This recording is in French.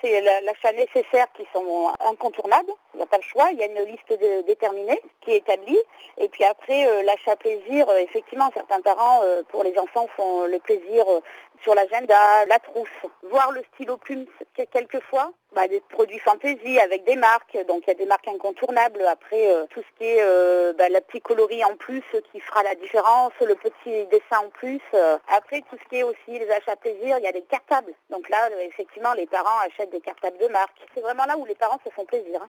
c'est l'achat nécessaire qui sont incontournables. Il n'y a pas le choix. Il y a une liste déterminée qui est établie. Et puis après, l'achat plaisir, effectivement, certains parents, pour les enfants, font le plaisir sur l'agenda, la trousse, voire le stylo plume quelquefois. Des produits fantaisie avec des marques, donc il y a des marques incontournables. Après, tout ce qui est la petite coloris en plus qui fera la différence, le petit dessin en plus. Après, tout ce qui est aussi les achats plaisir, il y a des cartables. Donc là, effectivement, les parents achètent des cartables de marque. C'est vraiment là où les parents se font plaisir.